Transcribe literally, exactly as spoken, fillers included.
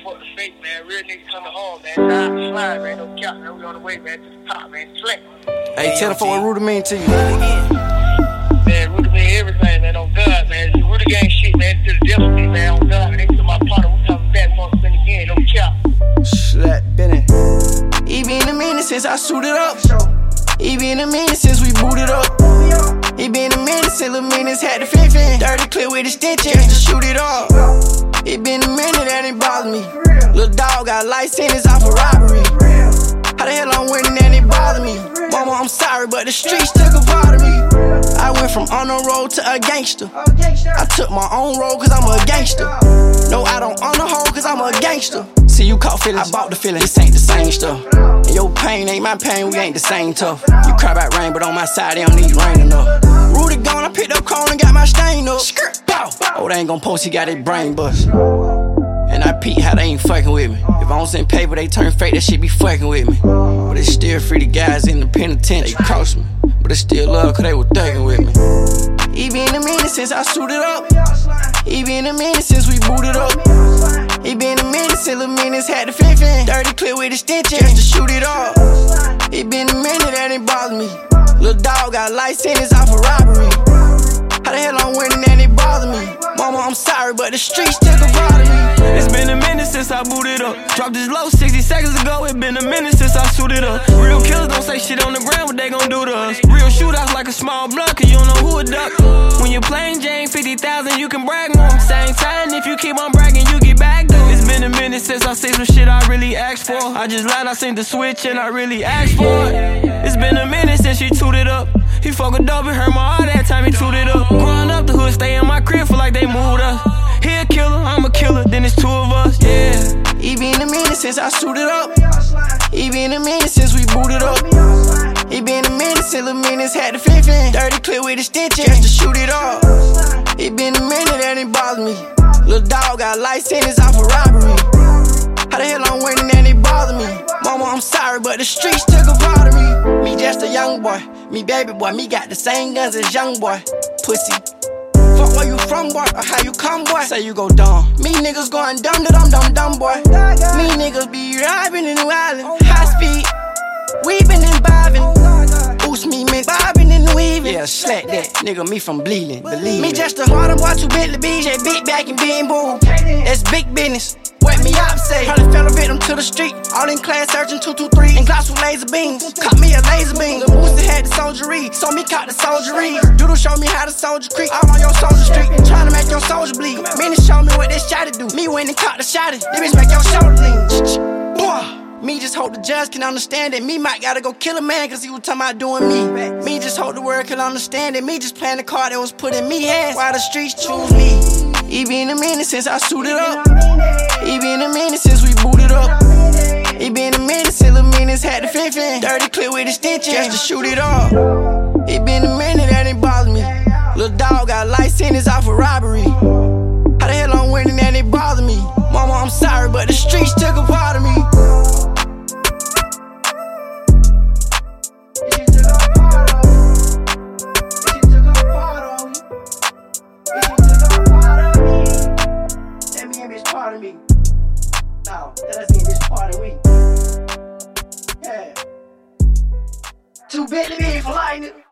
fuck the fake, man. Real niggas coming home, man. Nah, slide, man. No cap, man. We on the way, man. To the top, man. Flex. Hey, tell them for what Rudy mean to you. Man, Rudy mean everything, man. On God, man. Rudy gang shit, man. To the death of me, man. On God, man. They to my partner. We coming back once again. No cap. Slap Benny. He been a minute since I suited up. He been a minute since we booted up. He been a minute since Lil' Menace had the fifth in. Dirty clip with extension just to shoot it up. It been a minute that ain't bothered me. Lil' dog got life sentence off a robbery. How the hell I'm winning and it bother me? Mama, I'm sorry, but the streets took a part of me. I went from on the road to a gangster. I took my own road cause I'm a gangster. No, I don't on the hoe cause I'm a gangster. See, you caught feelings, I bought the feeling. This ain't the same stuff. And your pain ain't my pain, we ain't the same tough. You cry about rain, but on my side, they don't need rain enough. Rudy gone, I picked up cone and got my stain up. Bow. Oh, they ain't gon' post, he got his brain bust. And I peep how they ain't fucking with me. If I don't send paper, they turn fake, that shit be fucking with me. But it's still free the guys in the penitentiary. They crossed me, but it's still love cause they were thugging with me. He been a minute since I suited up. He been a minute since we booted up. He been a minute since Lil' Menace had the fifth in. Dirty clip with extension just to shoot it up. He been a minute that ain't bothered me. Lil' dog got life sentence off a robbery. How the hell I'm winning and it bother me? Mama, I'm sorry, but the streets took a part of me. It's been a minute since I booted up. Dropped this low sixty seconds ago. It been a minute since I suited up. Real killers don't say shit on the ground, what they gon' do to us? Real shootouts like a small blunt, cause you don't know who a duck. When you're playing Jane fifty thousand, you can brag more. Same time, if you keep on bragging, you get back though. It's been a minute since I seen some shit I really asked for. I just lied, I seen the switch and I really asked for it. It's been a minute since she tooted up. He fuck a dope and hurt my heart that time he tooted up. Growing up, the hood stay in my crib, feel like they moved us. He a killer, I'm a killer, then it's two of us, yeah. He been a minute since I suited up. He been a minute since we booted up. He been a minute since Lil' Menace had the fifth in. Dirty clip with extension just to shoot it up. He been a minute that ain't bothered me. Lil' dog got life sentence off a robbery. How the hell I'm winning and it bother me? Mama, I'm sorry, but the streets took a part of me. Me just a young boy, me baby boy, me got the same guns as young boy. Pussy. Fuck where you from, boy, or how you come, boy. Say you go dumb. Me niggas going dumb to dumb dumb dumb, boy. Me niggas be robbing in the island. High speed, weaving and bobbing. Boost me, man, bobbing and weaving. Yeah, slack that, nigga, me from bleeding, believe me. Me just a hard boy, too big to be. J big back and big boom. That's big business. Wet me up, say. Probably fell a victim to the street. All in class, searching two two three. And gloss with laser beams. Caught me a laser beam. The booster had the soldiery. So me caught the soldiery. Doodle showed me how to soldier creep. All on your soldier street. Trying to make your soldier bleed. Minnie showed me what they shot to do. Me went and caught the shotty. This bitch make your shoulder lean. Boy. Me just hope the judge can understand it. Me might gotta go kill a man cause he was talking about doing me. Me just hope the world can understand it. Me just playing the card that was put in me hands. Why the streets choose me? He been a minute since I suited up. He been a minute since we booted up. He been a minute since Lil' Menace had the fifth in. Dirty clip with extension just to shoot it up. It been a minute that ain't bothered me. Lil' dog got life sentence off a robbery.